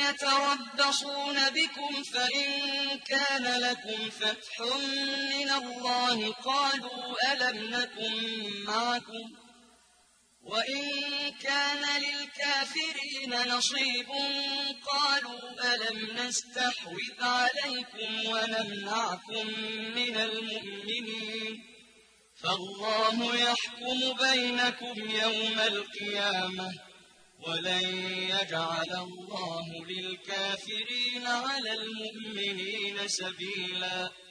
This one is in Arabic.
يتربصون بكم فإن كان لكم فتح من الله قالوا ألم نكن معكم وإن كان للكافرين نصيب قالوا ألم نستحوذ عليكم ونمنعكم من المؤمنين فالله يحكم بينكم يوم القيامة ولن يجعل الله للكافرين على المؤمنين سبيلا